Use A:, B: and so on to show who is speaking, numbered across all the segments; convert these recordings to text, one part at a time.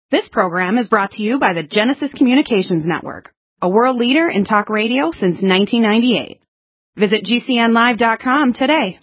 A: This program is brought to you by the Genesis Communications Network, a world leader in talk radio since 1998. Visit GCNlive.com today.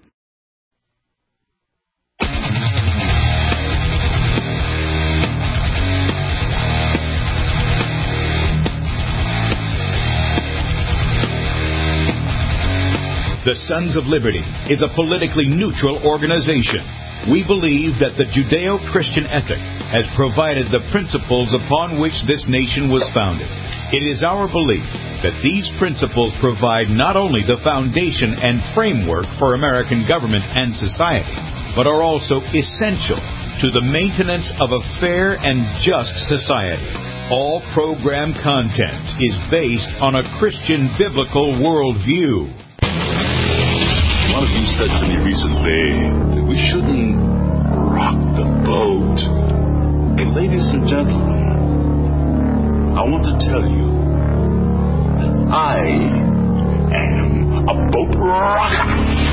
B: The Sons of Liberty is a politically neutral organization. We believe that the Judeo-Christian ethic has provided the principles upon which this nation was founded. It is our belief that these principles provide not only the foundation and framework for American government and society, but are also essential to the maintenance of a fair and just society. All program content is based on a Christian biblical worldview.
C: One of you said to me recently that we shouldn't rock the boat. And ladies and gentlemen, I want to tell you that I am a boat rocker.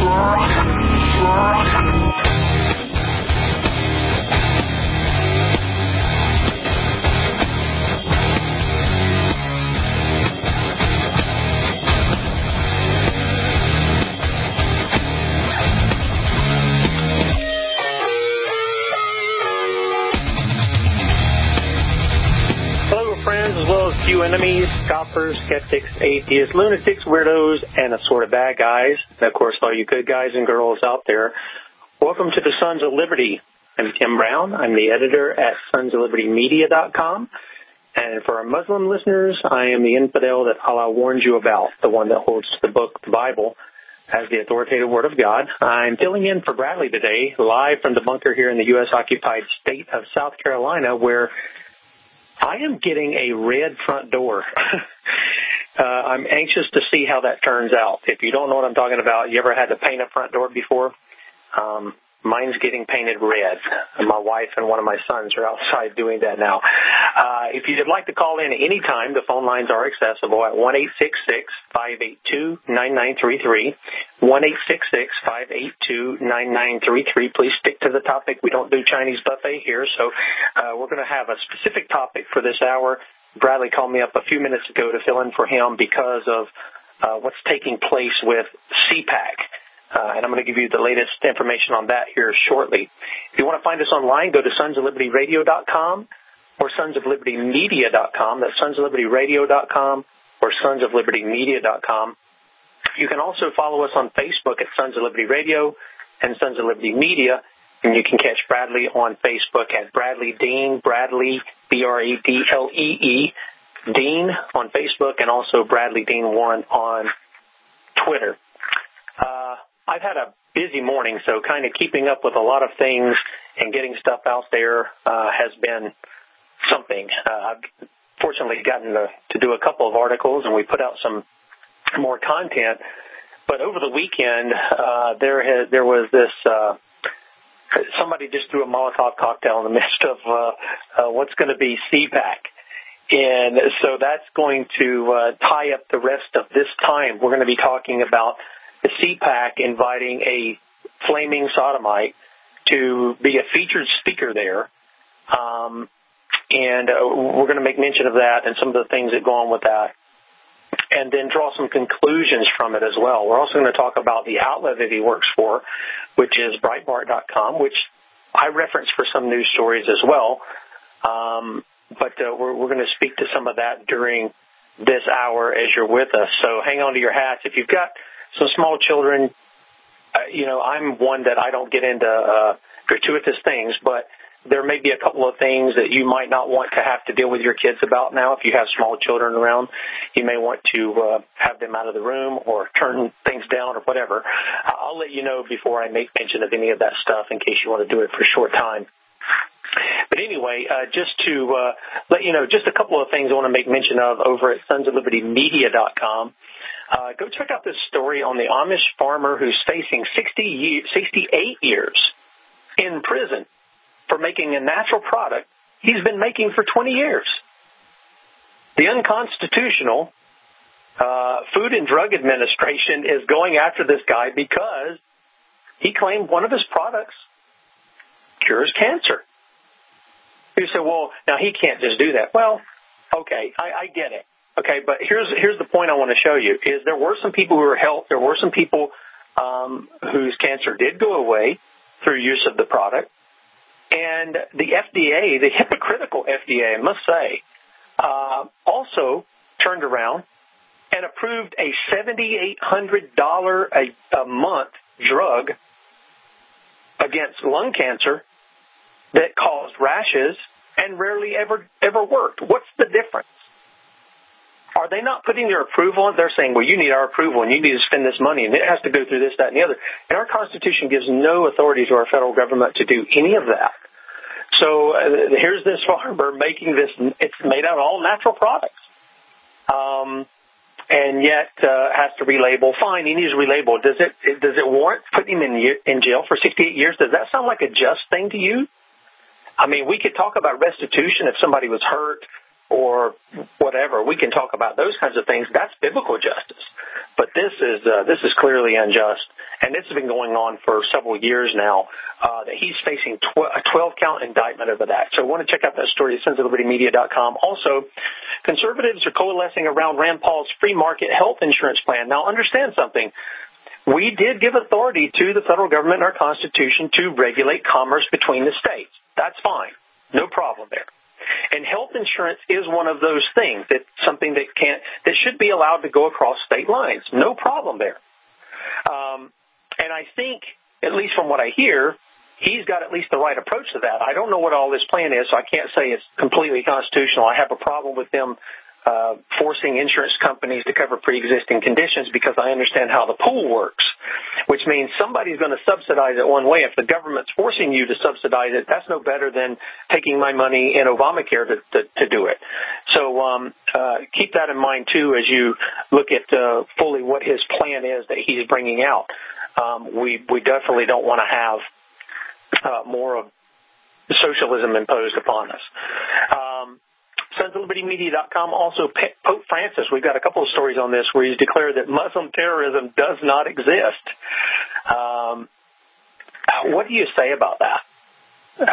D: As well as few enemies, scoffers, skeptics, atheists, lunatics, weirdos, and assorted bad guys. And, of course, all you good guys and girls out there. Welcome to the Sons of Liberty. I'm Tim Brown. I'm the editor at sonsoflibertymedia.com. And for our Muslim listeners, I am the infidel that Allah warned you about, the one that holds the book, the Bible, as the authoritative Word of God. I'm filling in for Bradley today, live from the bunker here in the U.S.-occupied state of South Carolina, where I am getting a red front door. I'm anxious to see how that turns out. If you don't know what I'm talking about, you ever had to paint a front door before? Mine's getting painted red. And my wife and one of my sons are outside doing that now. If you'd like to call in at any time, the phone lines are accessible at 1-866-582-9933. 1-866-582-9933. Please stick to the topic. We don't do Chinese buffet here, so we're going to have a specific topic for this hour. Bradley called me up a few minutes ago to fill in for him because of what's taking place with CPAC. And I'm going to give you the latest information on that here shortly. If you want to find us online, go to sonsoflibertyradio.com or sonsoflibertymedia.com. That's sonsoflibertyradio.com or sonsoflibertymedia.com. You can also follow us on Facebook at Sons of Liberty Radio and Sons of Liberty Media. And you can catch Bradley on Facebook at Bradley Dean, Bradley, B-R-A-D-L-E-E, Dean on Facebook, and also Bradley Dean 1 on Twitter. I've had a busy morning, so kind of keeping up with a lot of things and getting stuff out there has been something. I've fortunately gotten to do a couple of articles, and we put out some more content. But over the weekend, there was this somebody just threw a Molotov cocktail in the midst of what's going to be CPAC. And so that's going to tie up the rest of this time. We're going to be talking about the CPAC inviting a flaming sodomite to be a featured speaker there. And we're going to make mention of that and some of the things that go on with that, and then draw some conclusions from it as well. We're also going to talk about the outlet that he works for, which is Breitbart.com, which I reference for some news stories as well. But we're going to speak to some of that during this hour as you're with us. So hang on to your hats. If you've got some small children, I'm one that I don't get into gratuitous things, but there may be a couple of things that you might not want to have to deal with your kids about now. If you have small children around, you may want to have them out of the room or turn things down or whatever. I'll let you know before I make mention of any of that stuff in case you want to do it for a short time. But anyway, just to let you know, just a couple of things I want to make mention of over at sonsoflibertymedia.com. Go check out this story on the Amish farmer who's facing 68 years in prison for making a natural product he's been making for 20 years. The unconstitutional Food and Drug Administration is going after this guy because he claimed one of his products cures cancer. You say, well, now he can't just do that. Well, okay, I get it. Okay, but here's the point I want to show you, is there were some people who were helped. There were some people whose cancer did go away through use of the product. And the FDA, the hypocritical FDA, I must say, also turned around and approved a $7,800 a month drug against lung cancer that caused rashes and rarely ever worked. What's the difference? Are they not putting their approval on? They're saying, well, you need our approval and you need to spend this money and it has to go through this, that, and the other. And our Constitution gives no authority to our federal government to do any of that. So here's this farmer making this, it's made out of all natural products. And yet has to relabel. Fine, he needs to relabel. Does it warrant putting him in jail for 68 years? Does that sound like a just thing to you? I mean, we could talk about restitution if somebody was hurt or whatever. We can talk about those kinds of things. That's biblical justice. But this is clearly unjust, and this has been going on for several years now. That he's facing a 12-count indictment over that. So I want to check out that story at sonsoflibertymedia.com. Also, conservatives are coalescing around Rand Paul's free market health insurance plan. Now, understand something. We did give authority to the federal government in our Constitution to regulate commerce between the states. That's fine. No problem there. And health insurance is one of those things, that's something that should be allowed to go across state lines. No problem there. And I think, at least from what I hear, he's got at least the right approach to that. I don't know what all this plan is, so I can't say it's completely constitutional. I have a problem with them forcing insurance companies to cover pre-existing conditions because I understand how the pool works, which means somebody's going to subsidize it one way. If the government's forcing you to subsidize it, that's no better than taking my money in Obamacare to do it. So keep that in mind, too, as you look at fully what his plan is that he's bringing out. We definitely don't want to have more of socialism imposed upon us. SonsOfLibertyMedia.com. Also, Pope Francis. We've got a couple of stories on this where he's declared that Muslim terrorism does not exist. What do you say about that?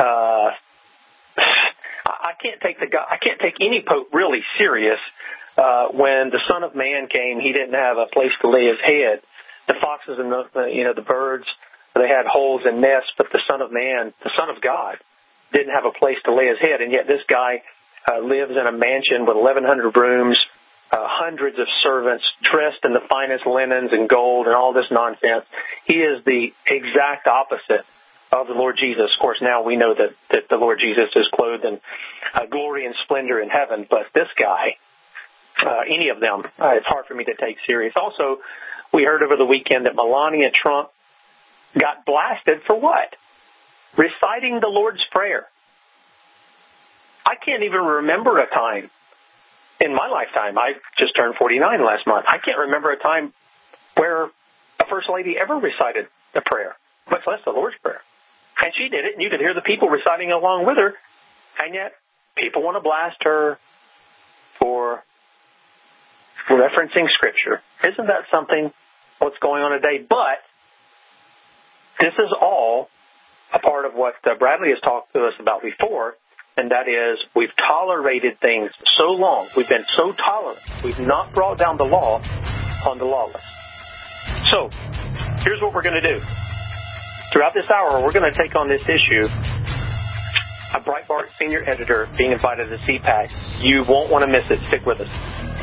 D: I can't take any pope really serious. When the Son of Man came, he didn't have a place to lay his head. The foxes and the birds, they had holes and nests, but the Son of Man, the Son of God, didn't have a place to lay his head, and yet this guy lives in a mansion with 1,100 rooms, hundreds of servants, dressed in the finest linens and gold and all this nonsense. He is the exact opposite of the Lord Jesus. Of course, now we know that the Lord Jesus is clothed in glory and splendor in heaven, but this guy, any of them, it's hard for me to take serious. Also, we heard over the weekend that Melania Trump got blasted for what? Reciting the Lord's Prayer. I can't even remember a time in my lifetime. I just turned 49 last month. I can't remember a time where a First Lady ever recited the prayer, much less the Lord's Prayer. And she did it, and you could hear the people reciting along with her, and yet people want to blast her for referencing Scripture. Isn't that something, what's going on today? But this is all a part of what Bradley has talked to us about before, and that is we've tolerated things so long. We've been so tolerant. We've not brought down the law on the lawless. So here's what we're going to do. Throughout this hour, we're going to take on this issue. A Breitbart senior editor being invited to CPAC. You won't want to miss it. Stick with us.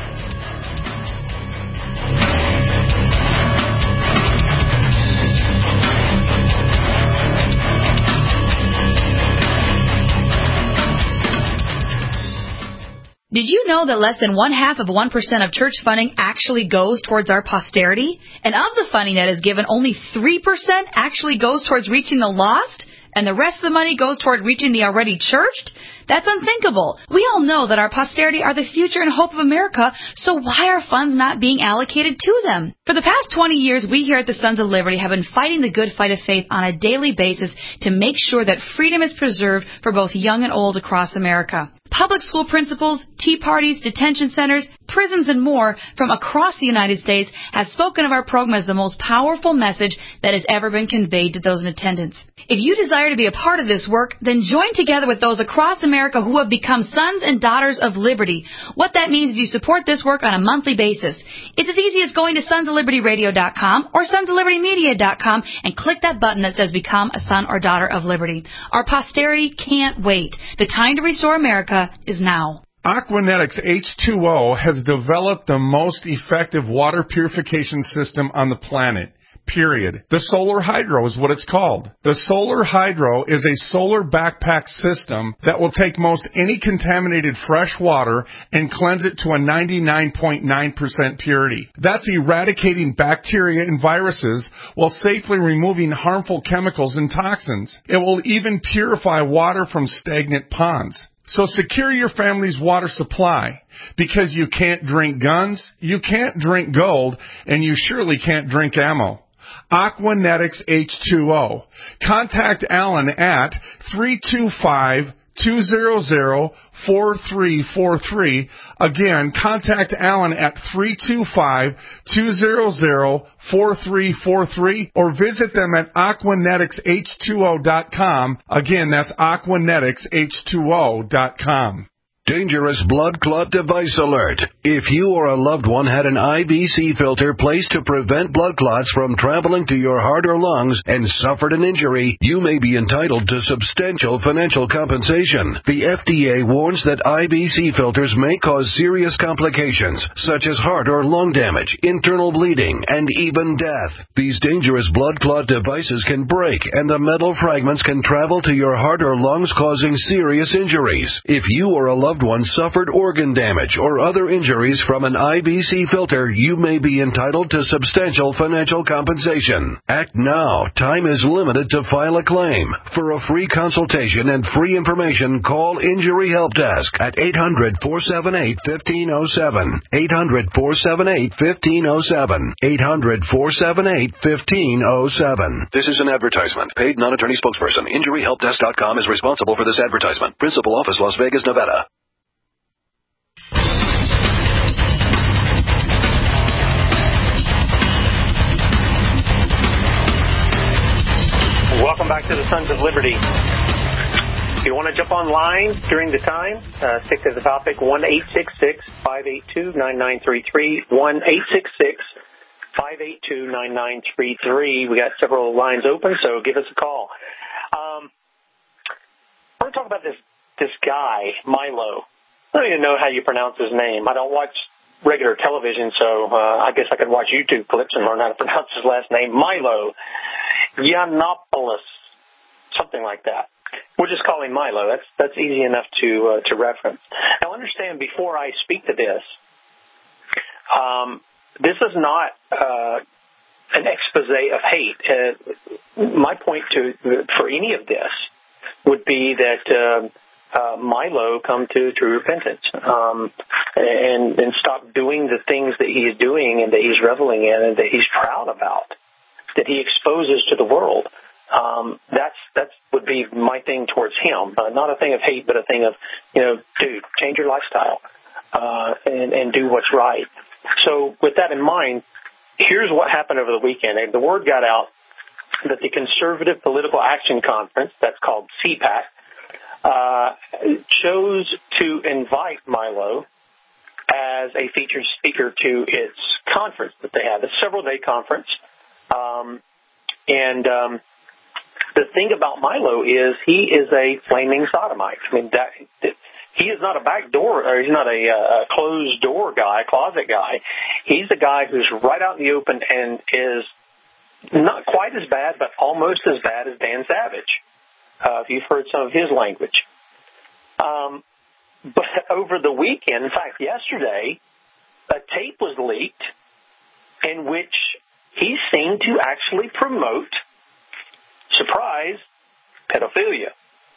E: Did you know that less than 0.5% of church funding actually goes towards our posterity? And of the funding that is given, only 3% actually goes towards reaching the lost? And the rest of the money goes toward reaching the already churched? That's unthinkable. We all know that our posterity are the future and hope of America, so why are funds not being allocated to them? For the past 20 years, we here at the Sons of Liberty have been fighting the good fight of faith on a daily basis to make sure that freedom is preserved for both young and old across America. Public school principals, tea parties, detention centers, prisons, and more from across the United States have spoken of our program as the most powerful message that has ever been conveyed to those in attendance. If you desire to be a part of this work, then join together with those across America who have become sons and daughters of liberty. What that means is you support this work on a monthly basis. It's as easy as going to sonsoflibertyradio.com or sonsoflibertymedia.com and click that button that says Become a Son or Daughter of Liberty. Our posterity can't wait. The time to restore America is now.
F: Aquanetics H2O has developed the most effective water purification system on the planet. Period. The Solar Hydro is what it's called. The Solar Hydro is a solar backpack system that will take most any contaminated fresh water and cleanse it to a 99.9% purity. That's eradicating bacteria and viruses while safely removing harmful chemicals and toxins. It will even purify water from stagnant ponds. So secure your family's water supply, because you can't drink guns, you can't drink gold, and you surely can't drink ammo. Aquanetics H2O. Contact Alan at 325-200-4343. Again, contact Alan at 325-200-4343 or visit them at aquaneticsH2O.com. Again, that's aquaneticsH2O.com.
G: Dangerous blood clot device alert. If you or a loved one had an IBC filter placed to prevent blood clots from traveling to your heart or lungs and suffered an injury, you may be entitled to substantial financial compensation. The FDA warns that IBC filters may cause serious complications, such as heart or lung damage, internal bleeding, and even death. These dangerous blood clot devices can break, and the metal fragments can travel to your heart or lungs, causing serious injuries. If you or a loved one suffered organ damage or other injuries from an IBC filter, you may be entitled to substantial financial compensation. Act now. Time is limited to file a claim. For a free consultation and free information, call Injury Help Desk at 800-478-1507. 800-478-1507. 800-478-1507. This is an advertisement. Paid non-attorney spokesperson. InjuryHelpDesk.com is responsible for this advertisement. Principal office, Las Vegas, Nevada.
D: Welcome back to the Sons of Liberty. If you want to jump online during the time, stick to the topic, 1-866-582-9933, 1-866-582-9933. We got several lines open, so give us a call. I want to talk about this guy, Milo. I don't even know how you pronounce his name. I don't watch regular television, so I guess I could watch YouTube clips and learn how to pronounce his last name. Milo Yiannopoulos, something like that. We'll just call him Milo. That's easy enough to reference. Now, understand, before I speak to this, this is not an expose of hate. My point for any of this would be that Milo come to true repentance and stop doing the things that he is doing and that he's reveling in and that he's proud about, that he exposes to the world. That would be my thing towards him. Not a thing of hate, but a thing of, dude, change your lifestyle and do what's right. So with that in mind, here's what happened over the weekend. The word got out that the Conservative Political Action Conference, that's called CPAC, chose to invite Milo as a featured speaker to its conference that they have. It's a several-day conference. The thing about Milo is he is a flaming sodomite. I mean, he is not a back door, or he's not a closed door guy, closet guy. He's a guy who's right out in the open and is not quite as bad, but almost as bad as Dan Savage. If you've heard some of his language. But over the weekend, in fact, yesterday, a tape was leaked in which he seemed to actually promote, surprise, pedophilia.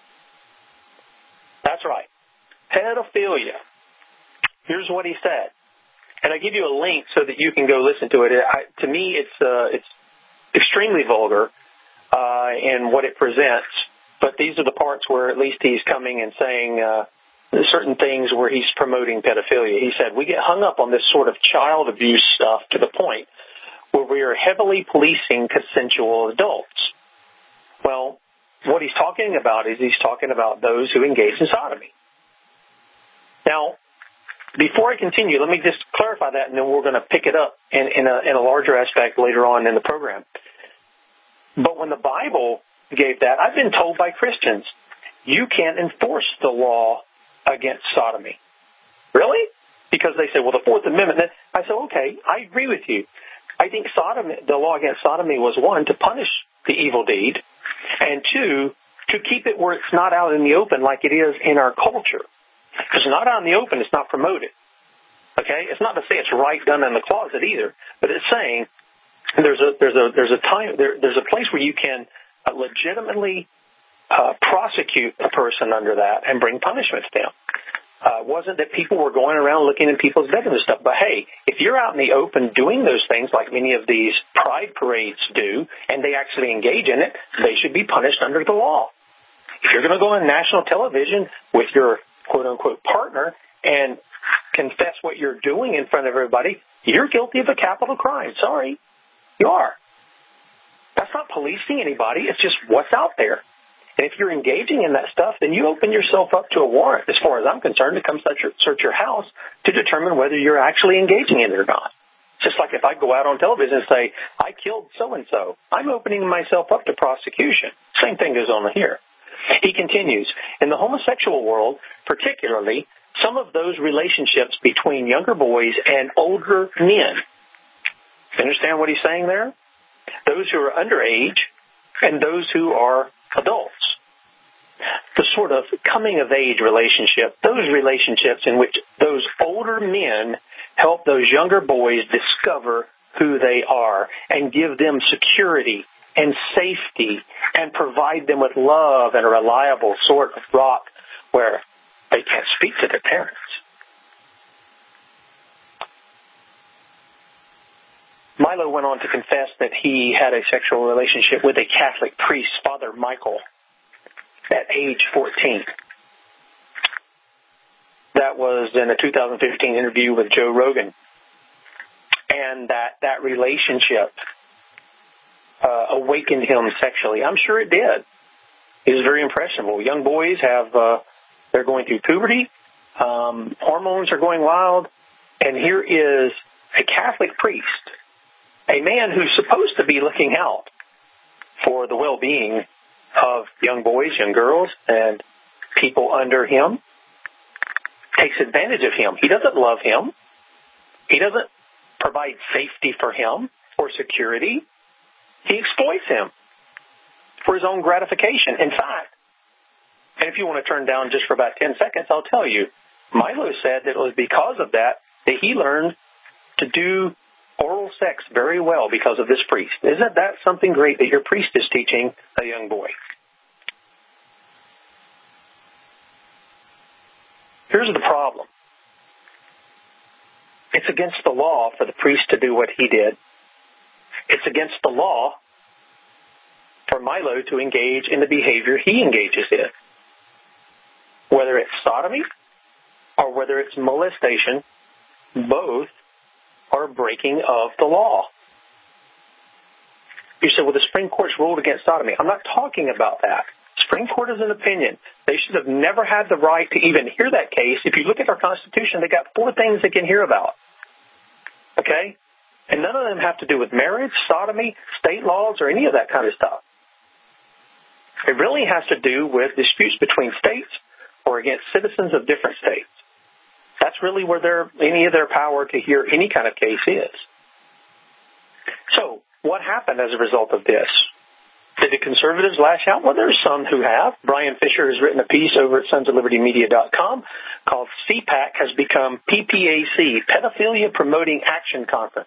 D: That's right, pedophilia. Here's what he said. And I give you a link so that you can go listen to it. To me, it's extremely vulgar in what it presents. But these are the parts where at least he's coming and saying certain things where he's promoting pedophilia. He said, we get hung up on this sort of child abuse stuff to the point where we are heavily policing consensual adults. Well, what he's talking about is he's talking about those who engage in sodomy. Now, before I continue, let me just clarify that, and then we're going to pick it up in a larger aspect later on in the program. But when the Bible gave that, I've been told by Christians, you can't enforce the law against sodomy. Really? Because they say, well, the Fourth Amendment. I said, okay, I agree with you. I think the law against sodomy was, one, to punish the evil deed, and two, to keep it where it's not out in the open like it is in our culture. Because it's not out in the open, it's not promoted. Okay? It's not to say it's right done in the closet either, but it's saying there's a place where you can legitimately prosecute a person under that and bring punishment to them. It wasn't that people were going around looking in people's bedrooms and stuff. But, hey, if you're out in the open doing those things like many of these pride parades do, and they actually engage in it, they should be punished under the law. If you're going to go on national television with your quote-unquote partner and confess what you're doing in front of everybody, you're guilty of a capital crime. Sorry. You are. That's not policing anybody. It's just what's out there. And if you're engaging in that stuff, then you open yourself up to a warrant, as far as I'm concerned, to come search your house to determine whether you're actually engaging in it or not. Just like if I go out on television and say, I killed so-and-so, I'm opening myself up to prosecution. Same thing goes on here. He continues, in the homosexual world, particularly, some of those relationships between younger boys and older men. Understand what he's saying there? Those who are underage and those who are adults. The sort of coming-of-age relationship, those relationships in which those older men help those younger boys discover who they are and give them security and safety and provide them with love and a reliable sort of rock where they can't speak to their parents. Milo went on to confess that he had a sexual relationship with a Catholic priest, Father Michael, at age 14. That was in a 2015 interview with Joe Rogan. And that relationship awakened him sexually. I'm sure it did. He was very impressionable. Young boys they're going through puberty. Hormones are going wild. And here is a Catholic priest, a man who's supposed to be looking out for the well-being of young boys, young girls, and people under him, takes advantage of him. He doesn't love him. He doesn't provide safety for him or security. He exploits him for his own gratification. In fact, and if you want to turn down just for about 10 seconds, I'll tell you, Milo said that it was because of that he learned to do oral sex very well because of this priest. Isn't that something great that your priest is teaching a young boy? Here's the problem. It's against the law for the priest to do what he did. It's against the law for Milo to engage in the behavior he engages in. Whether it's sodomy or whether it's molestation, both are breaking of the law. You say, well, the Supreme Court's ruled against sodomy. I'm not talking about that. Supreme Court is an opinion. They should have never had the right to even hear that case. If you look at our Constitution, they got 4 things they can hear about. Okay? And none of them have to do with marriage, sodomy, state laws, or any of that kind of stuff. It really has to do with disputes between states or against citizens of different states. That's really where any of their power to hear any kind of case is. So, what happened as a result of this? Did the conservatives lash out? Well, there's some who have. Brian Fisher has written a piece over at sonsoflibertymedia.com called CPAC has become PPAC, Pedophilia Promoting Action Conference.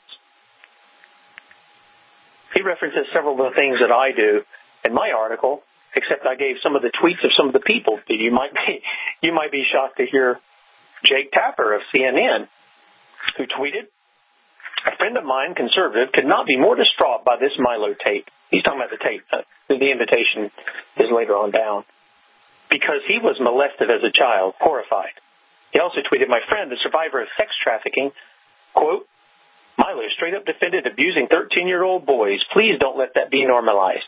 D: He references several of the things that I do in my article, except I gave some of the tweets of some of the people. You might be shocked to hear Jake Tapper of CNN, who tweeted, a friend of mine, conservative, could not be more distraught by this Milo tape. He's talking about the tape. The invitation is later on down. because he was molested as a child, horrified. He also tweeted, my friend, the survivor of sex trafficking, quote, Milo straight up defended abusing 13-year-old boys. Please don't let that be normalized.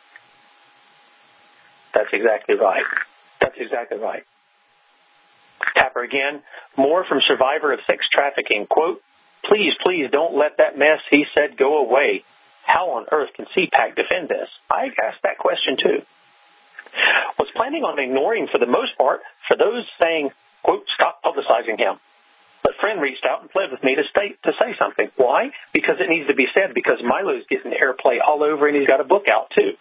D: That's exactly right. That's exactly right. Tapper again, more from survivor of sex trafficking, quote, please don't let that mess he said go away. How on earth can CPAC defend this? I asked that question too. Was planning on ignoring for the most part for those saying, quote, stop publicizing him. But friend reached out and pled with me to say something. Why? Because it needs to be said, because Milo's getting airplay all over and he's got a book out too.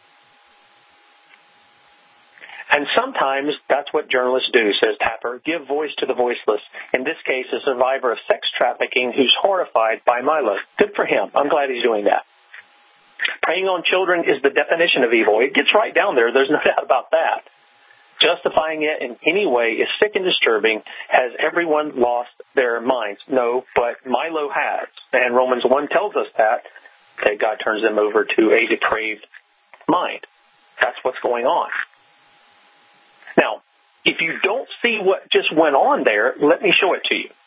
D: And sometimes that's what journalists do, says Tapper, give voice to the voiceless. In this case, a survivor of sex trafficking who's horrified by Milo. Good for him. I'm glad he's doing that. Preying on children is the definition of evil. It gets right down there. There's no doubt about that. Justifying it in any way is sick and disturbing. Has everyone lost their minds? No, but Milo has. And Romans 1 tells us that God turns them over to a depraved mind. That's what's going on. Now, if you don't see what just went on there, let me show it to you.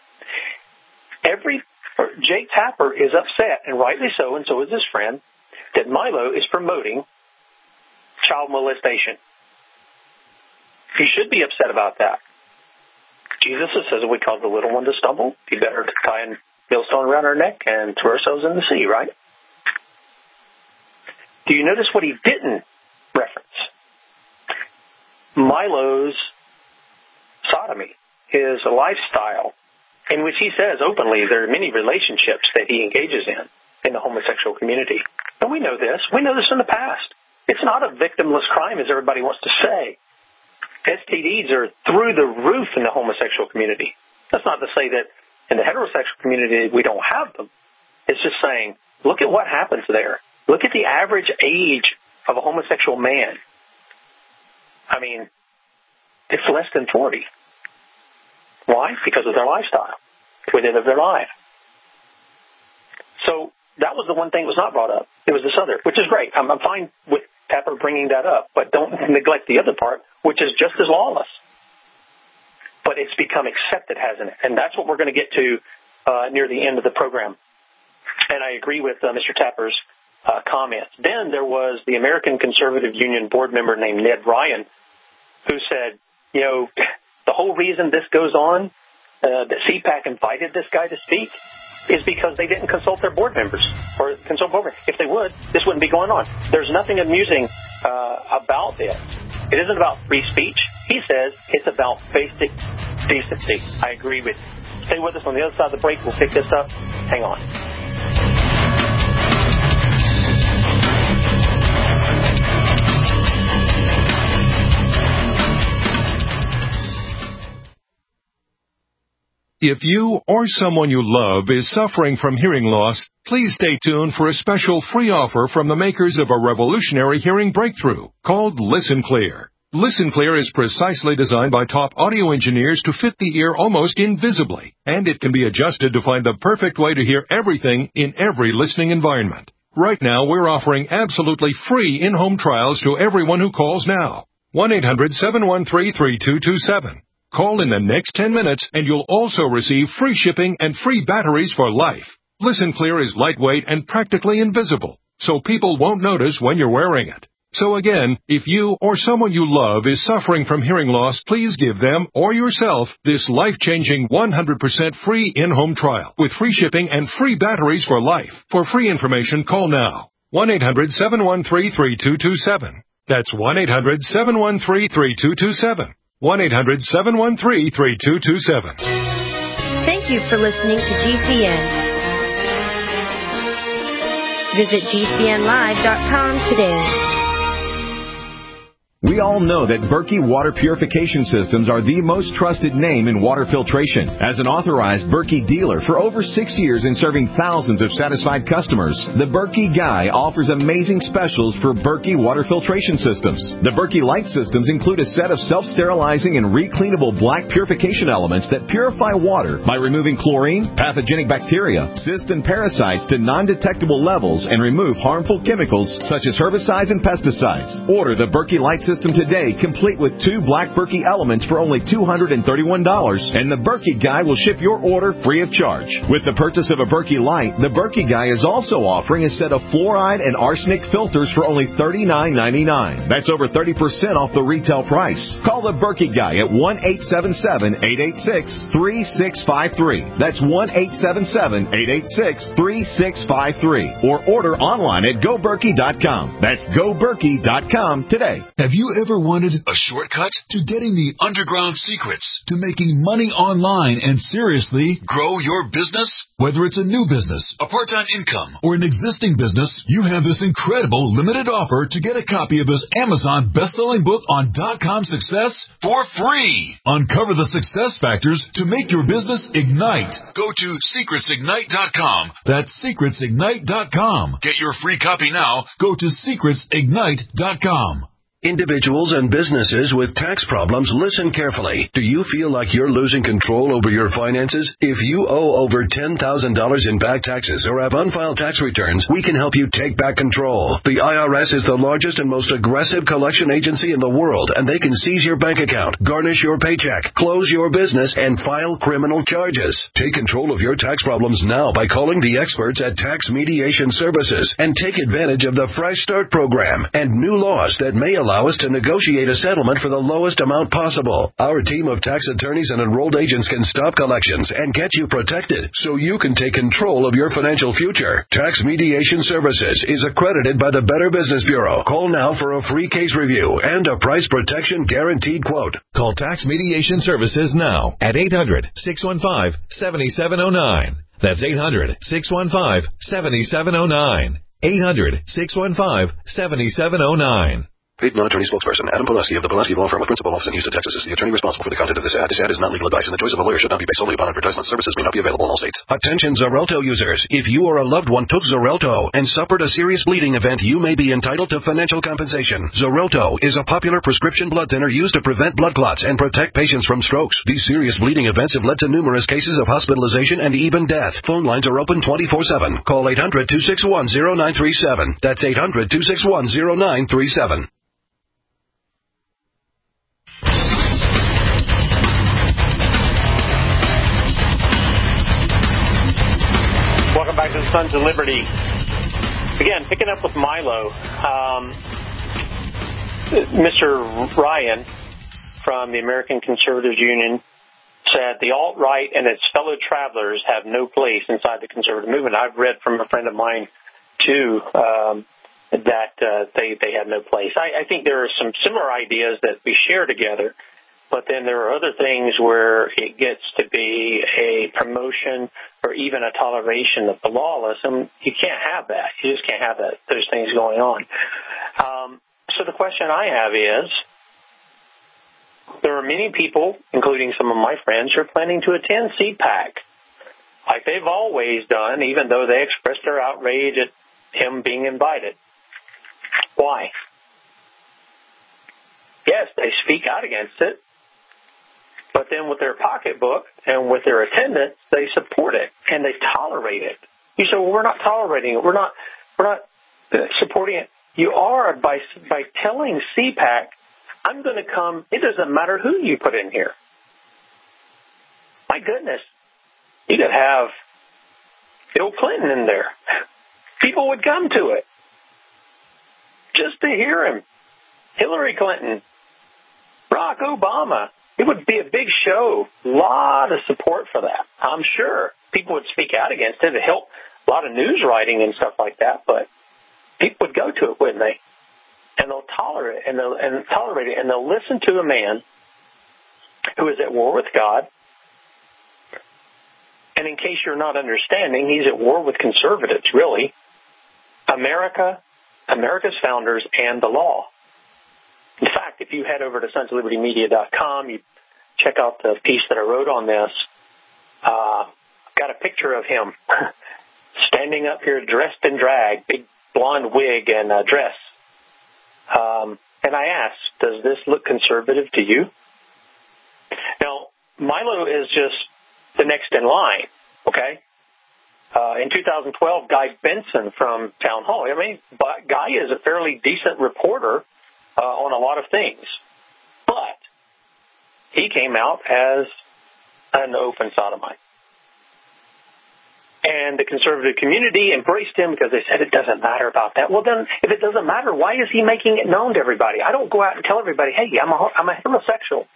D: Jake Tapper is upset, and rightly so, and so is his friend, that Milo is promoting child molestation. He should be upset about that. Jesus says if we cause the little one to stumble, it'd be better to tie a millstone around our neck and throw ourselves in the sea, right? Do you notice what he didn't reference? Milo's sodomy, his lifestyle, in which he says openly there are many relationships that he engages in the homosexual community. And we know this. We know this in the past. It's not a victimless crime, as everybody wants to say. STDs are through the roof in the homosexual community. That's not to say that in the heterosexual community we don't have them. It's just saying, look at what happens there. Look at the average age of a homosexual man. I mean, it's less than 40. Why? Because of their lifestyle, the way they live their life. So that was the one thing that was not brought up. It was this other, which is great. I'm fine with Tapper bringing that up, but don't neglect the other part, which is just as lawless. But it's become accepted, hasn't it? And that's what we're going to get to near the end of the program. And I agree with Mr. Tapper's comments. Then there was the American Conservative Union board member named Ned Ryan, who said, you know, the whole reason this goes on, that CPAC invited this guy to speak, is because they didn't consult their board members or consult board members. If they would, this wouldn't be going on. There's nothing amusing about this. It isn't about free speech. He says it's about basic decency. I agree with you. Stay with us on the other side of the break. We'll pick this up. Hang on.
H: If you or someone you love is suffering from hearing loss, please stay tuned for a special free offer from the makers of a revolutionary hearing breakthrough called Listen Clear. Listen Clear is precisely designed by top audio engineers to fit the ear almost invisibly, and it can be adjusted to find the perfect way to hear everything in every listening environment. Right now, we're offering absolutely free in-home trials to everyone who calls now. 1-800-713-3227. Call in the next 10 minutes and you'll also receive free shipping and free batteries for life. Listen Clear is lightweight and practically invisible, so people won't notice when you're wearing it. So again, if you or someone you love is suffering from hearing loss, please give them or yourself this life-changing 100% free in-home trial with free shipping and free batteries for life. For free information, call now. 1-800-713-3227. That's 1-800-713-3227. 1-800-713-3227.
I: Thank you for listening to GCN. Visit GCNlive.com today.
J: We all know that Berkey Water Purification Systems are the most trusted name in water filtration. As an authorized Berkey dealer for over 6 years and serving thousands of satisfied customers, the Berkey Guy offers amazing specials for Berkey Water Filtration Systems. The Berkey Light Systems include a set of self-sterilizing and recleanable black purification elements that purify water by removing chlorine, pathogenic bacteria, cysts, and parasites to non-detectable levels and remove harmful chemicals such as herbicides and pesticides. Order the Berkey Light Systems system today, complete with 2 Black Berkey elements for only $231, and the Berkey Guy will ship your order free of charge. With the purchase of a Berkey Light, the Berkey Guy is also offering a set of fluoride and arsenic filters for only $39.99. That's over 30% off the retail price. Call the Berkey Guy at 1-877-886-3653. That's 1-877-886-3653. Or order online at GoBerkey.com. That's GoBerkey.com today.
K: Have you ever wanted a shortcut to getting the underground secrets to making money online and seriously grow your business? Whether it's a new business, a part-time income, or an existing business, you have this incredible limited offer to get a copy of this Amazon best-selling book on .com success for free. Uncover the success factors to make your business ignite. Go to secretsignite.com. That's secretsignite.com. Get your free copy now. Go to secretsignite.com.
G: Individuals and businesses with tax problems, listen carefully. Do you feel like you're losing control over your finances? If you owe over $10,000 in back taxes or have unfiled tax returns, we can help you take back control. The IRS is the largest and most aggressive collection agency in the world, and they can seize your bank account, garnish your paycheck, close your business, and file criminal charges. Take control of your tax problems now by calling the experts at Tax Mediation Services and take advantage of the Fresh Start program and new laws that may allow us to negotiate a settlement for the lowest amount possible. Our team of tax attorneys and enrolled agents can stop collections and get you protected so you can take control of your financial future. Tax Mediation Services is accredited by the Better Business Bureau. Call now for a free case review and a price protection guaranteed quote.
L: Call Tax Mediation Services now at 800-615-7709. That's 800-615-7709. 800-615-7709.
G: Paid non-attorney spokesperson Adam Pulaski of the Pulaski Law Firm with principal office in Houston, Texas is the attorney responsible for the content of this ad. This ad is not legal advice, and the choice of a lawyer should not be based solely upon advertisement. Services may not be available in all states. Attention Xarelto users. If you or a loved one took Xarelto and suffered a serious bleeding event, you may be entitled to financial compensation. Xarelto is a popular prescription blood thinner used to prevent blood clots and protect patients from strokes. These serious bleeding events have led to numerous cases of hospitalization and even death. Phone lines are open 24/7. Call 800-261-0937. That's 800-261-0937.
D: Welcome back to the Sons of Liberty. Again, picking up with Milo, Mr. Ryan from the American Conservatives Union said the alt-right and its fellow travelers have no place inside the conservative movement. I've read from a friend of mine, too, that they have no place. I think there are some similar ideas that we share together, but then there are other things where it gets to be a promotion or even a toleration of the lawless, and you can't have that. You just can't have those things going on. So the question I have is, there are many people, including some of my friends, who are planning to attend CPAC, like they've always done, even though they expressed their outrage at him being invited. Why? Yes, they speak out against it, but then with their pocketbook and with their attendance, they support it and they tolerate it. You say, well, we're not tolerating it. We're not supporting it. You are by telling CPAC, I'm going to come. It doesn't matter who you put in here. My goodness, you could have Bill Clinton in there. People would come to it just to hear him. Hillary Clinton, Barack Obama. It would be a big show. A lot of support for that. I'm sure people would speak out against it. It helped a lot of news writing and stuff like that, but people would go to it, wouldn't they? And they'll tolerate it, and tolerate it, and they'll listen to a man who is at war with God. And in case you're not understanding, he's at war with conservatives, really. America's founders, and the law. In fact, if you head over to sonsoflibertymedia.com, you check out the piece that I wrote on this. Got a picture of him standing up here dressed in drag, big blonde wig and dress. And I asked, does this look conservative to you? Now, Milo is just the next in line, okay? In 2012, Guy Benson from Town Hall. I mean, Guy is a fairly decent reporter on a lot of things. But he came out as an open sodomite. And the conservative community embraced him because they said it doesn't matter about that. Well, then, if it doesn't matter, why is he making it known to everybody? I don't go out and tell everybody, hey, I'm a heterosexual.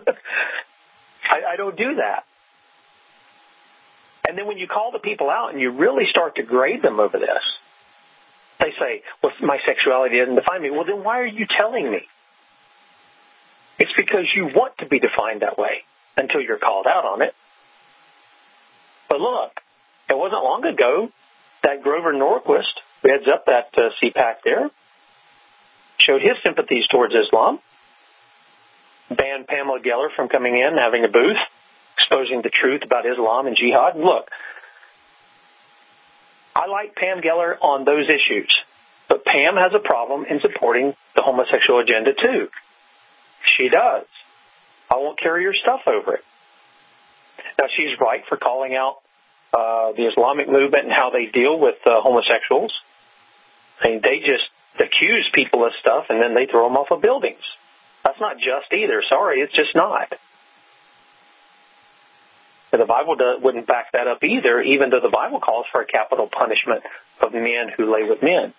D: I don't do that. And then when you call the people out and you really start to grade them over this, they say, well, my sexuality doesn't define me. Well, then why are you telling me? It's because you want to be defined that way until you're called out on it. But look, it wasn't long ago that Grover Norquist, who heads up that CPAC there, showed his sympathies towards Islam, banned Pamela Geller from coming in and having a booth, exposing the truth about Islam and jihad. And look, I like Pam Geller on those issues, but Pam has a problem in supporting the homosexual agenda too. She does. I won't carry her stuff over it. Now, she's right for calling out the Islamic movement and how they deal with homosexuals. I mean, they just accuse people of stuff and then they throw them off of buildings. That's not just either. Sorry, it's just not. The Bible wouldn't back that up either, even though the Bible calls for a capital punishment of men who lay with men.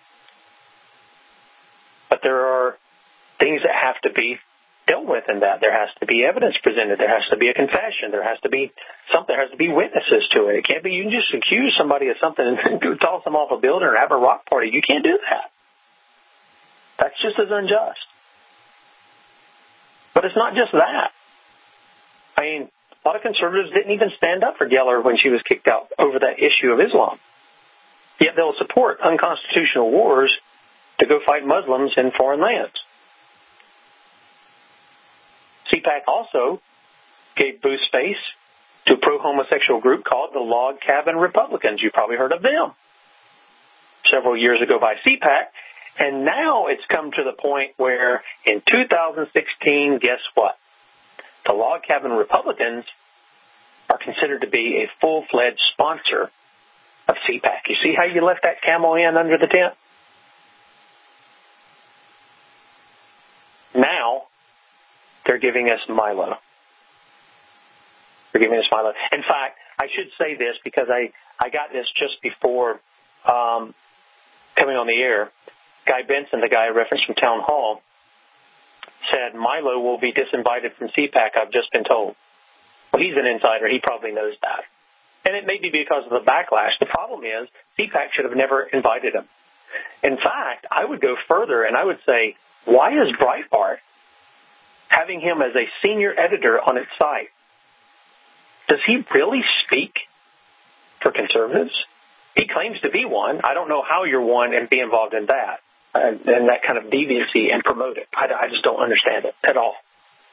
D: But there are things that have to be dealt with in that. There has to be evidence presented. There has to be a confession. There has to be something. There has to be witnesses to it. It can't be you can just accuse somebody of something and then go toss them off a building or have a rock party. You can't do that. That's just as unjust. But it's not just that. I mean, a lot of conservatives didn't even stand up for Geller when she was kicked out over that issue of Islam. Yet they'll support unconstitutional wars to go fight Muslims in foreign lands. CPAC also gave booth space to a pro-homosexual group called the Log Cabin Republicans. You probably heard of them. Several years ago by CPAC. And now it's come to the point where in 2016, guess what? The Log Cabin Republicans are considered to be a full-fledged sponsor of CPAC. You see how you left that camel in under the tent? Now, they're giving us Milo. They're giving us Milo. In fact, I should say this because I got this just before coming on the air. Guy Benson, the guy I referenced from Town Hall, said Milo will be disinvited from CPAC, I've just been told. Well, he's an insider. He probably knows that. And it may be because of the backlash. The problem is CPAC should have never invited him. In fact, I would go further and I would say, why is Breitbart having him as a senior editor on its site? Does he really speak for conservatives? He claims to be one. I don't know how you're one and be involved in that. And that kind of deviancy and promote it. I just don't understand it at all.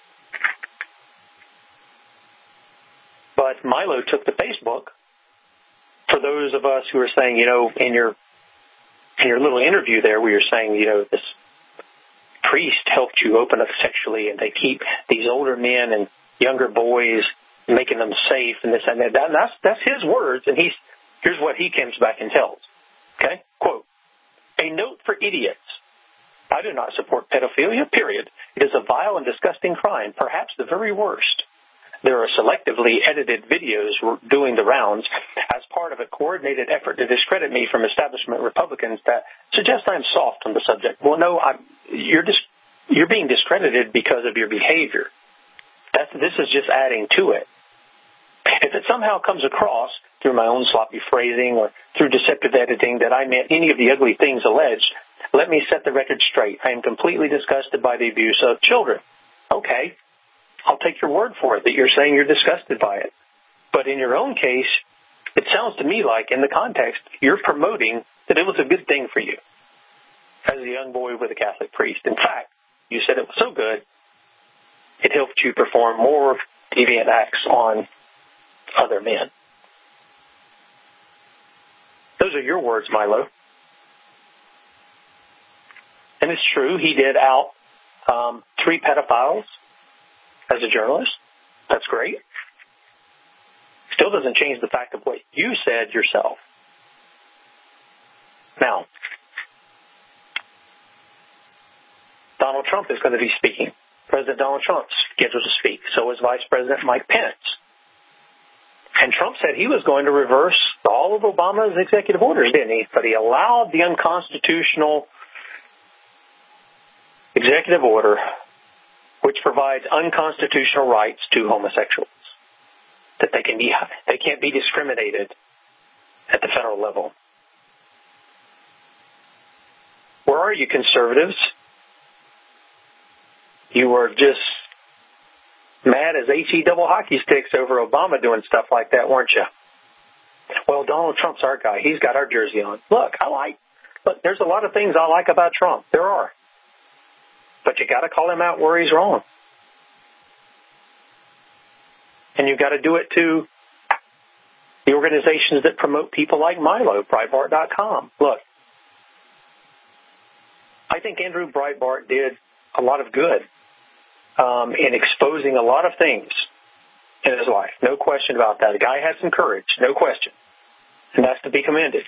D: But Milo took to Facebook. For those of us who are saying, in your little interview there where you're saying, this priest helped you open up sexually and they keep these older men and younger boys, making them safe and this and that. That's his words. And here's what he comes back and tells. Okay? Quote, a note for idiots. I do not support pedophilia, period. It is a vile and disgusting crime, perhaps the very worst. There are selectively edited videos doing the rounds as part of a coordinated effort to discredit me from establishment Republicans that suggest I'm soft on the subject. Well, no, you're being discredited because of your behavior. This is just adding to it. If it somehow comes across through my own sloppy phrasing or through deceptive editing that I meant any of the ugly things alleged, let me set the record straight. I am completely disgusted by the abuse of children. Okay, I'll take your word for it that you're saying you're disgusted by it. But in your own case, it sounds to me like in the context, you're promoting that it was a good thing for you as a young boy with a Catholic priest. In fact, you said it was so good, it helped you perform more deviant acts on other men. Those are your words, Milo. And it's true, he did out 3 pedophiles as a journalist. That's great. Still doesn't change the fact of what you said yourself. Now, Donald Trump is going to be speaking. President Donald Trump's scheduled to speak. So is Vice President Mike Pence. And Trump said he was going to reverse all of Obama's executive orders, didn't he? But he allowed the unconstitutional executive order, which provides unconstitutional rights to homosexuals, that they can't be discriminated at the federal level. Where are you, conservatives? You were just mad as HE double hockey sticks over Obama doing stuff like that, weren't you? Well, Donald Trump's our guy. He's got our jersey on. Look, there's a lot of things I like about Trump. There are. But you got to call him out where he's wrong. And you got to do it to the organizations that promote people like Milo, Breitbart.com. Look, I think Andrew Breitbart did a lot of good in exposing a lot of things in his life. No question about that. The guy had some courage, no question. And that's to be commended.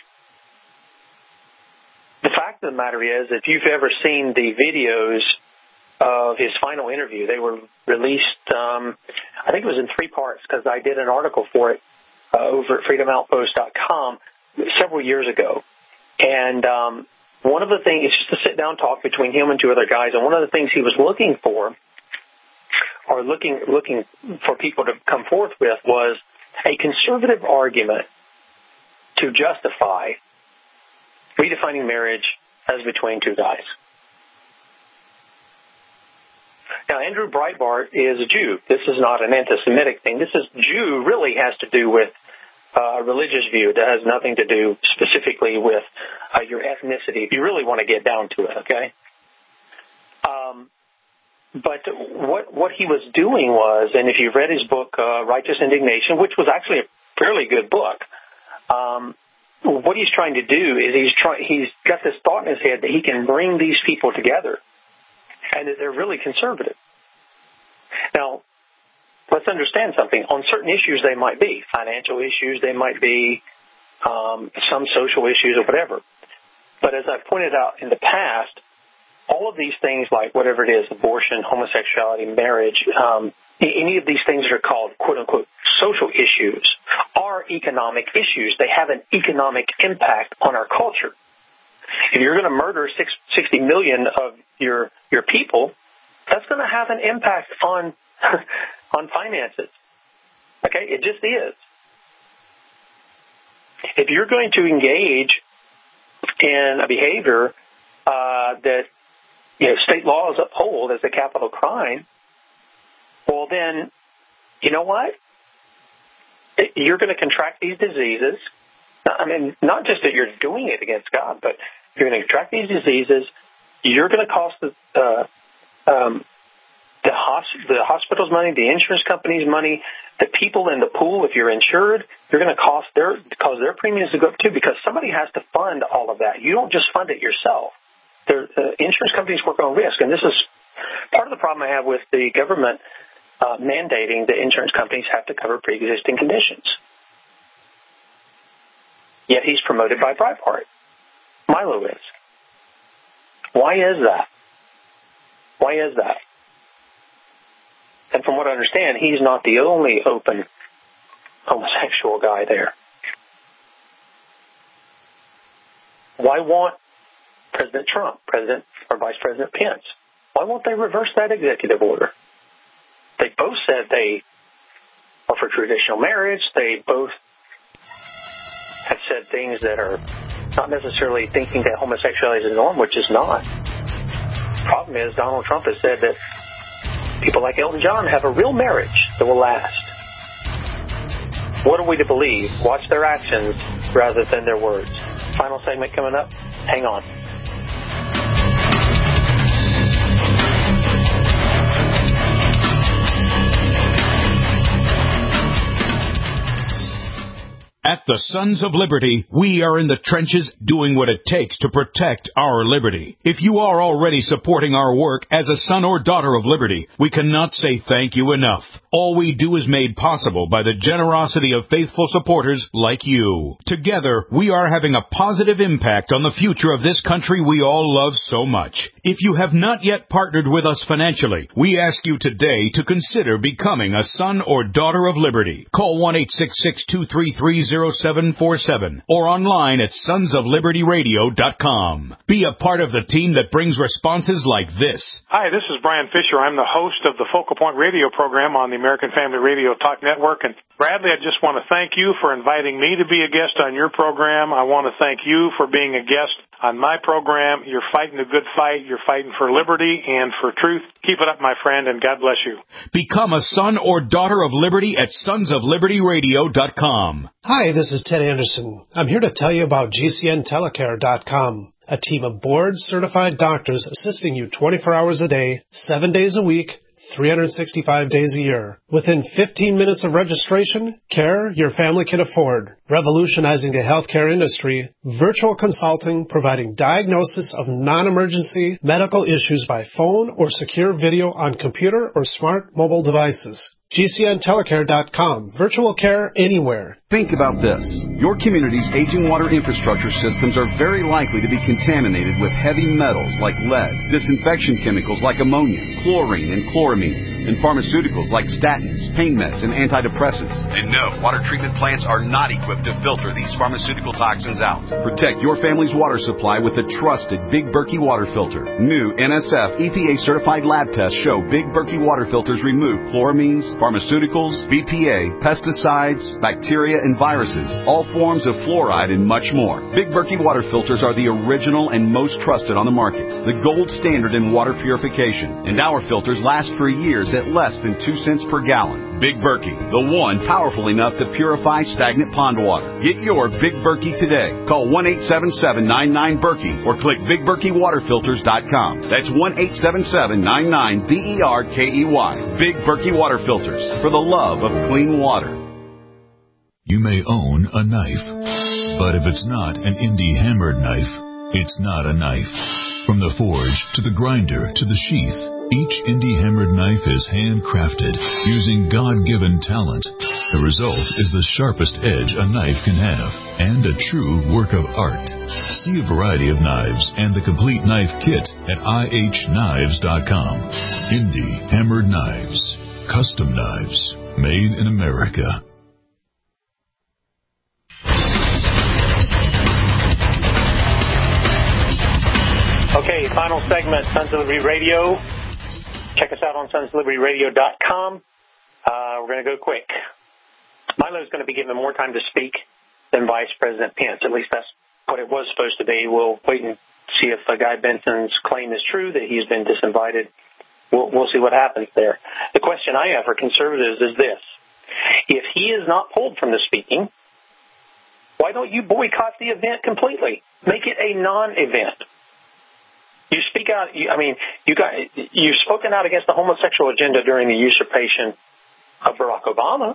D: The fact of the matter is, if you've ever seen the videos of his final interview, they were released, I think it was in 3 parts, because I did an article for it over at freedomoutpost.com several years ago. And one of the things, it's just a sit-down talk between him and 2 other guys, and one of the things he was looking for, or looking for people to come forth with, was a conservative argument to justify redefining marriage as between 2 guys. Now, Andrew Breitbart is a Jew. This is not an anti-Semitic thing. Jew really has to do with a religious view. That has nothing to do specifically with your ethnicity, if you really want to get down to it, okay? But what he was doing was, and if you've read his book, Righteous Indignation, which was actually a fairly good book, what he's trying to do is he's got this thought in his head that he can bring these people together and that they're really conservative. Now, let's understand something. On certain issues, they might be financial issues, they might be some social issues or whatever. But as I've pointed out in the past, all of these things, like whatever it is, abortion, homosexuality, marriage, any of these things that are called, quote-unquote, social issues, are economic issues. They have an economic impact on our culture. If you're going to murder 60 million of your people, that's going to have an impact on finances. Okay? It just is. If you're going to engage in a behavior that state laws uphold as a capital crime, well then, you know what? You're going to contract these diseases. I mean, not just that you're doing it against God, but you're going to contract these diseases. You're going to cost the hospital's money, the insurance company's money, the people in the pool. If you're insured, you're going to cause their premiums to go up too, because somebody has to fund all of that. You don't just fund it yourself. Insurance companies work on risk, and this is part of the problem I have with the government mandating that insurance companies have to cover pre-existing conditions. Yet he's promoted by Breitbart. Milo is. Why is that? Why is that? And from what I understand, he's not the only open homosexual guy there. Why won't President Trump, President or Vice President Pence, why won't they reverse that executive order? They both said they are for traditional marriage. They both have said things that are not necessarily thinking that homosexuality is a norm, which is not. The problem is Donald Trump has said that people like Elton John have a real marriage that will last. What are we to believe? Watch their actions rather than their words. Final segment coming up. Hang on.
B: At the Sons of Liberty, we are in the trenches doing what it takes to protect our liberty. If you are already supporting our work as a son or daughter of liberty, we cannot say thank you enough. All we do is made possible by the generosity of faithful supporters like you. Together, we are having a positive impact on the future of this country we all love so much. If you have not yet partnered with us financially, we ask you today to consider becoming a son or daughter of liberty. Call 1-866-233-0747 or online at sonsoflibertyradio.com. Be a part of the team that brings responses like this.
M: Hi, this is Brian Fisher. I'm the host of the Focal Point radio program on the American Family Radio Talk Network. And Bradley, I just want to thank you for inviting me to be a guest on your program. I want to thank you for being a guest on my program. You're fighting a good fight. You're fighting for liberty and for truth. Keep it up, my friend, and God bless you.
B: Become a son or daughter of liberty at sonsoflibertyradio.com.
N: Hi, this is Ted Anderson. I'm here to tell you about GCNtelecare.com, a team of board-certified doctors assisting you 24 hours a day, 7 days a week, 365 days a year. Within 15 minutes of registration, care your family can afford. Revolutionizing the healthcare industry, virtual consulting providing diagnosis of non-emergency medical issues by phone or secure video on computer or smart mobile devices. GCNtelecare.com. Virtual care anywhere.
O: Think about this. Your community's aging water infrastructure systems are very likely to be contaminated with heavy metals like lead, disinfection chemicals like ammonia, chlorine and chloramines, and pharmaceuticals like statins, pain meds, and antidepressants. And no, water treatment plants are not equipped to filter these pharmaceutical toxins out. Protect your family's water supply with the trusted Big Berkey water filter. New NSF EPA-certified lab tests show Big Berkey water filters remove chloramines, pharmaceuticals, BPA, pesticides, bacteria, and viruses, all forms of fluoride, and much more. Big Berkey water filters are the original and most trusted on the market, the gold standard in water purification, and our filters last for years at less than 2 cents per gallon. Big Berkey, the one powerful enough to purify stagnant pond water. Get your Big Berkey today. Call 1-877-99-BERKEY or click BigBerkeyWaterFilters.com. That's 1-877-99-BERKEY. Big Berkey Water Filters, for the love of clean water.
K: You may own a knife, but if it's not an indie hammered knife, it's not a knife. From the forge to the grinder to the sheath, each indie hammered knife is handcrafted using God-given talent. The result is the sharpest edge a knife can have and a true work of art. See a variety of knives and the complete knife kit at ihknives.com. Indie hammered knives. Custom knives made in America.
D: Okay, final segment, Sons of Liberty Radio. Check us out on sonsoflibertyradio.com. We're going to go quick. Milo's going to be given more time to speak than Vice President Pence. At least that's what it was supposed to be. We'll wait and see if Guy Benson's claim is true, that he's been disinvited. We'll see what happens there. The question I have for conservatives is this. If he is not pulled from the speaking, why don't you boycott the event completely? Make it a non-event. You speak out, you've spoken out against the homosexual agenda during the usurpation of Barack Obama.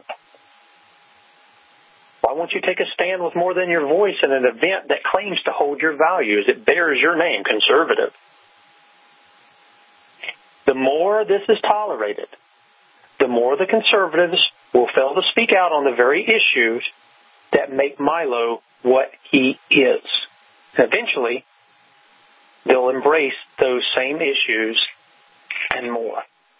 D: Why won't you take a stand with more than your voice in an event that claims to hold your values? It bears your name, conservative. The more this is tolerated, the more the conservatives will fail to speak out on the very issues that make Milo what he is. And eventually, they'll embrace those same issues and more.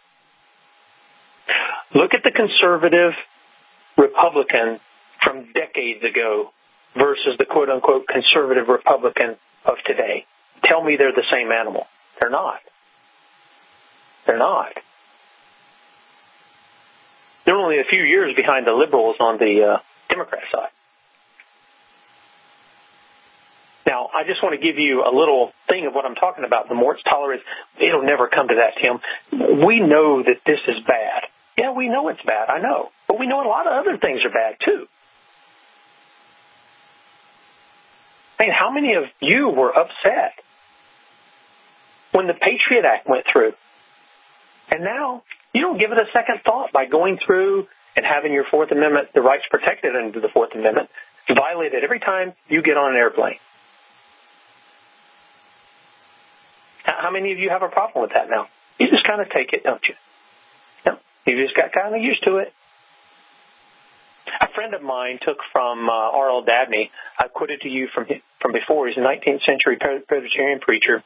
D: Look at the conservative Republican from decades ago versus the quote-unquote conservative Republican of today. Tell me they're the same animal. They're not. They're not. They're only a few years behind the liberals on the Democrat side. Now, I just want to give you a little thing of what I'm talking about. The more it's tolerated, it'll never come to that, Tim. We know that this is bad. Yeah, we know it's bad, I know. But we know a lot of other things are bad, too. I mean, how many of you were upset when the Patriot Act went through? And now you don't give it a second thought by going through and having your Fourth Amendment, the rights protected under the Fourth Amendment, violated every time you get on an airplane. How many of you have a problem with that now? You just kind of take it, don't you? No. You just got kind of used to it. A friend of mine took from R.L. Dabney. I quoted to you from before. He's a 19th century Presbyterian preacher.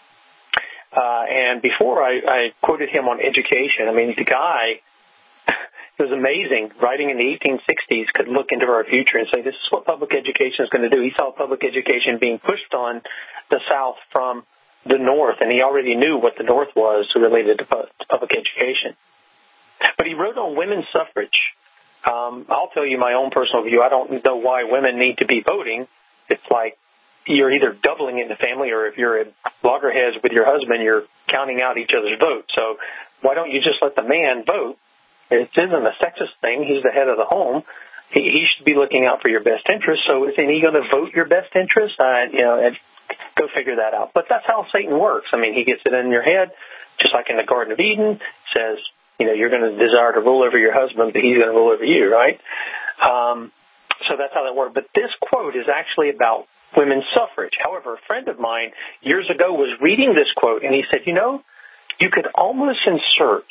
D: And before I quoted him on education, I mean, the guy, it was amazing. Writing in the 1860s could look into our future and say, this is what public education is going to do. He saw public education being pushed on the South from the North, and he already knew what the North was related to public education. But he wrote on women's suffrage. I'll tell you my own personal view. I don't know why women need to be voting. It's like you're either doubling in the family, or if you're at loggerheads with your husband, you're counting out each other's votes. So why don't you just let the man vote? It isn't a sexist thing. He's the head of the home. He should be looking out for your best interest. So isn't he going to vote your best interest? Go figure that out. But that's how Satan works. I mean, he gets it in your head, just like in the Garden of Eden, says, you're going to desire to rule over your husband, but he's going to rule over you, right? So that's how that works. But this quote is actually about women's suffrage. However, a friend of mine years ago was reading this quote, and he said, you could almost insert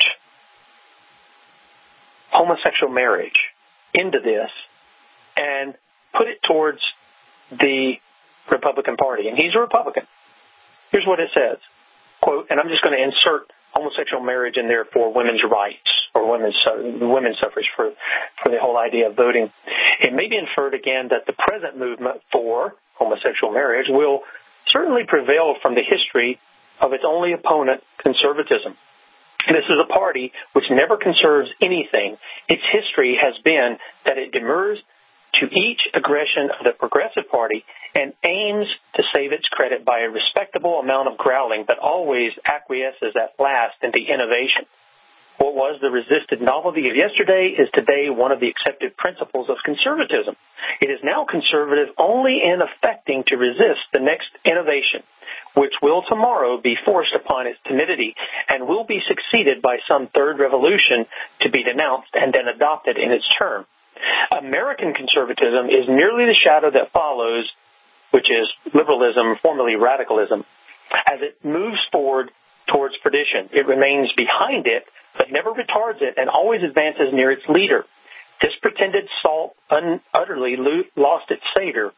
D: homosexual marriage into this and put it towards the Republican Party. And he's a Republican. Here's what it says, quote, and I'm just going to insert homosexual marriage in there for women's rights or women's suffrage for the whole idea of voting. It may be inferred again that the present movement for homosexual marriage will certainly prevail from the history of its only opponent, conservatism. This is a party which never conserves anything. Its history has been that it demurs to each aggression of the Progressive Party and aims to save its credit by a respectable amount of growling, but always acquiesces at last into innovation. What was the resisted novelty of yesterday is today one of the accepted principles of conservatism. It is now conservative only in affecting to resist the next innovation, which will tomorrow be forced upon its timidity and will be succeeded by some third revolution to be denounced and then adopted in its turn. American conservatism is merely the shadow that follows, which is liberalism, formerly radicalism. As it moves forward towards perdition, it remains behind it, but never retards it and always advances near its leader. This pretended salt utterly lost its savor.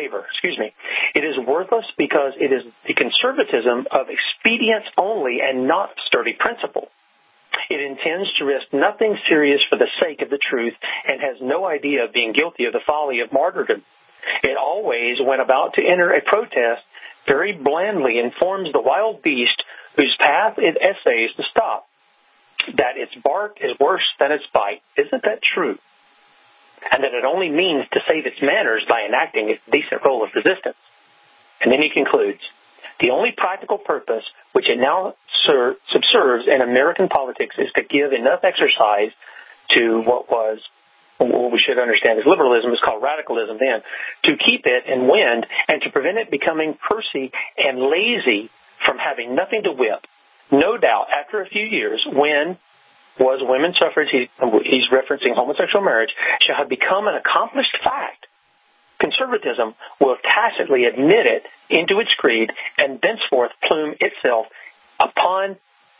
D: It is worthless because it is the conservatism of expedience only and not sturdy principle. It intends to risk nothing serious for the sake of the truth and has no idea of being guilty of the folly of martyrdom. It always, when about to enter a protest, very blandly informs the wild beast whose path it essays to stop that its bark is worse than its bite. Isn't that true? And that it only means to save its manners by enacting its decent role of resistance. And then he concludes, the only practical purpose which it now subserves in American politics is to give enough exercise to what we should understand as liberalism, is called radicalism then, to keep it in wind and to prevent it becoming pursy and lazy from having nothing to whip. No doubt, after a few years, when was women's suffrage, he's referencing homosexual marriage, shall have become an accomplished fact, conservatism will tacitly admit it into its creed and thenceforth plume itself upon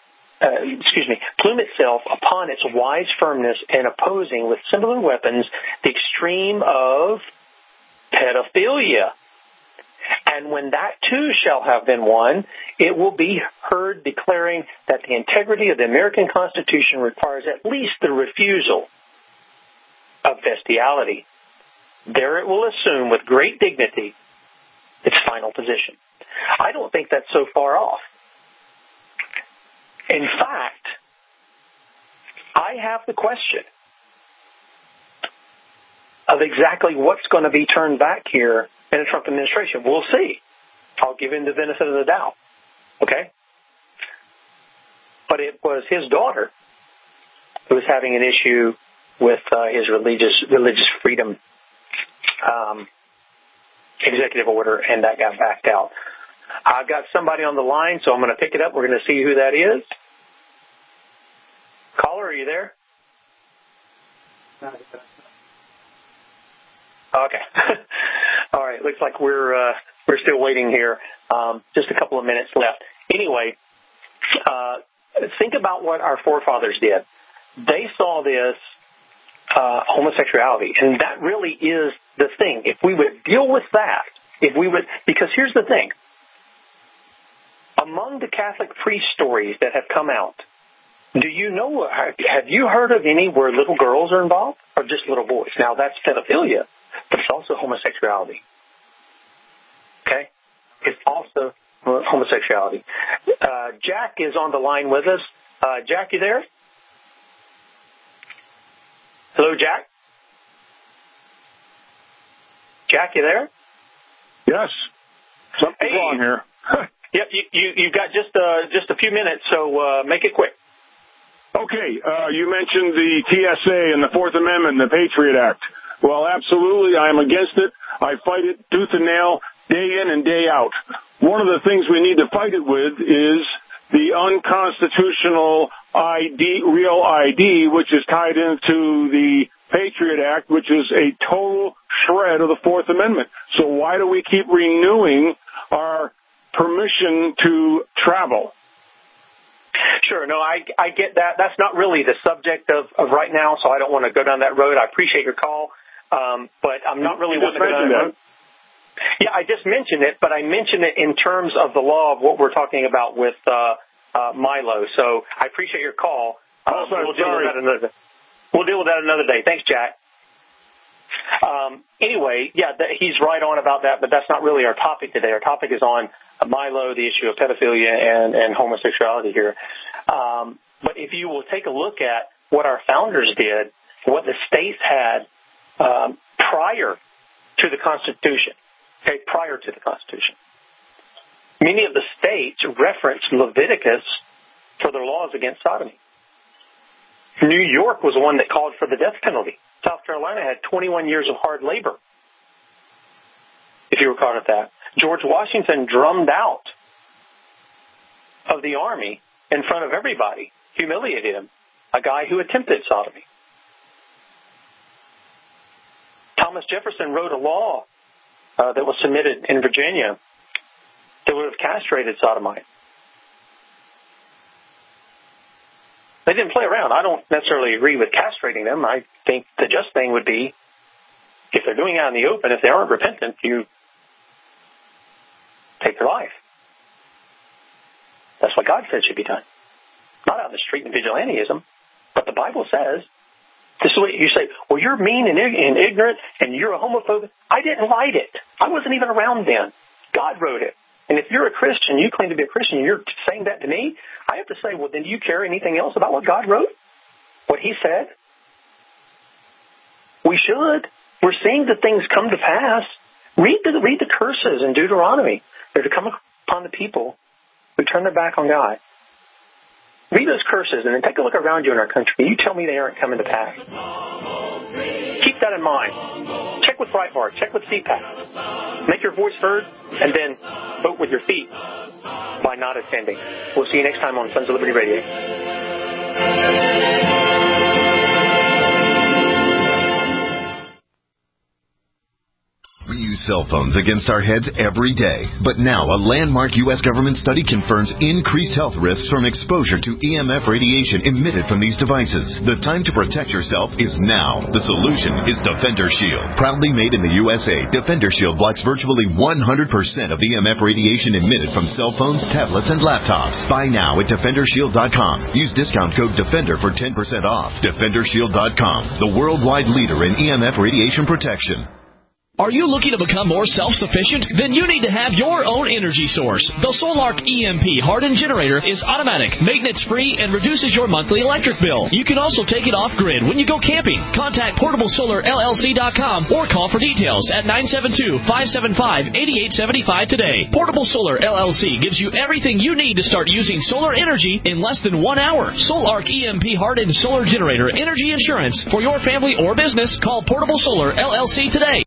D: its wise firmness in opposing with similar weapons the extreme of pedophilia. And when that too shall have been won, it will be heard declaring that the integrity of the American Constitution requires at least the refusal of bestiality. There it will assume with great dignity its final position. I don't think that's so far off. In fact, I have the question of exactly what's going to be turned back here in the Trump administration. We'll see. I'll give him the benefit of the doubt. Okay? But it was his daughter who was having an issue with his religious freedom executive order, and that got backed out. I've got somebody on the line, so I'm going to pick it up. We're going to see who that is. Caller, are you there? Okay. All right. Looks like we're still waiting here. Just a couple of minutes left. Anyway, think about what our forefathers did. they saw this homosexuality, and that really is the thing. If we would deal with that, because here's the thing. Among the Catholic priest stories that have come out, do you know, have you heard of any where little girls are involved or just little boys? Now, that's pedophilia, but it's also homosexuality. Okay? It's also homosexuality. Jack is on the line with us. Jack, you there? Hello, Jack? Jack, you there?
P: Yes. Something's wrong here.
D: Yep, you've got just a few minutes, so make it quick.
P: Okay, you mentioned the TSA and the Fourth Amendment and the Patriot Act. Well, absolutely, I'm against it. I fight it tooth and nail, day in and day out. One of the things we need to fight it with is the unconstitutional real ID, which is tied into the Patriot Act, which is a total shred of the Fourth Amendment. So why do we keep renewing our permission to travel?
D: Sure. No, I get that. That's not really the subject of right now, so I don't want to go down that road. I appreciate your call, but I'm not really wanting to go down that road. Yeah, I just mentioned it, but I mentioned it in terms of the law of what we're talking about with Milo. So I appreciate your call. We'll deal with that another day. Thanks, Jack. Anyway, yeah, he's right on about that, but that's not really our topic today. Our topic is on Milo, the issue of pedophilia and homosexuality here. But if you will take a look at what our founders did, what the states had prior to the Constitution, prior to the Constitution, many of the states referenced Leviticus for their laws against sodomy. New York was the one that called for the death penalty. South Carolina had 21 years of hard labor, if you were caught at that. George Washington drummed out of the army in front of everybody, humiliated him, a guy who attempted sodomy. Thomas Jefferson wrote a law that was submitted in Virginia that would have castrated sodomites. They didn't play around. I don't necessarily agree with castrating them. I think the just thing would be, if they're doing it out in the open, if they aren't repentant, you take their life. That's what God said should be done. Not out in the street in vigilantism, but the Bible says, this is what you say, well, you're mean and ignorant and you're a homophobe. I didn't write it. I wasn't even around then. God wrote it. And if you're a Christian, you claim to be a Christian, and you're saying that to me, I have to say, well, then do you care anything else about what God wrote? What He said? We should. We're seeing the things come to pass. Read the curses in Deuteronomy. They're to come upon the people who turn their back on God. Read those curses and then take a look around you in our country. You tell me they aren't coming to pass. Keep that in mind. Check with Breitbart. Check with CPAC. Make your voice heard, and then vote with your feet by not attending. We'll see you next time on Sons of Liberty Radio.
Q: We use cell phones against our heads every day. But now a landmark U.S. government study confirms increased health risks from exposure to EMF radiation emitted from these devices. The time to protect yourself is now. The solution is Defender Shield. Proudly made in the USA, Defender Shield blocks virtually 100% of EMF radiation emitted from cell phones, tablets, and laptops. Buy now at DefenderShield.com. Use discount code DEFENDER for 10% off. DefenderShield.com, the worldwide leader in EMF radiation protection.
R: Are you looking to become more self-sufficient? Then you need to have your own energy source. The Solark EMP hardened generator is automatic, maintenance-free, and reduces your monthly electric bill. You can also take it off-grid when you go camping. Contact PortableSolarLLC.com or call for details at 972-575-8875 today. Portable Solar LLC gives you everything you need to start using solar energy in less than 1 hour. Solark EMP hardened solar generator energy insurance for your family or business. Call Portable Solar LLC today.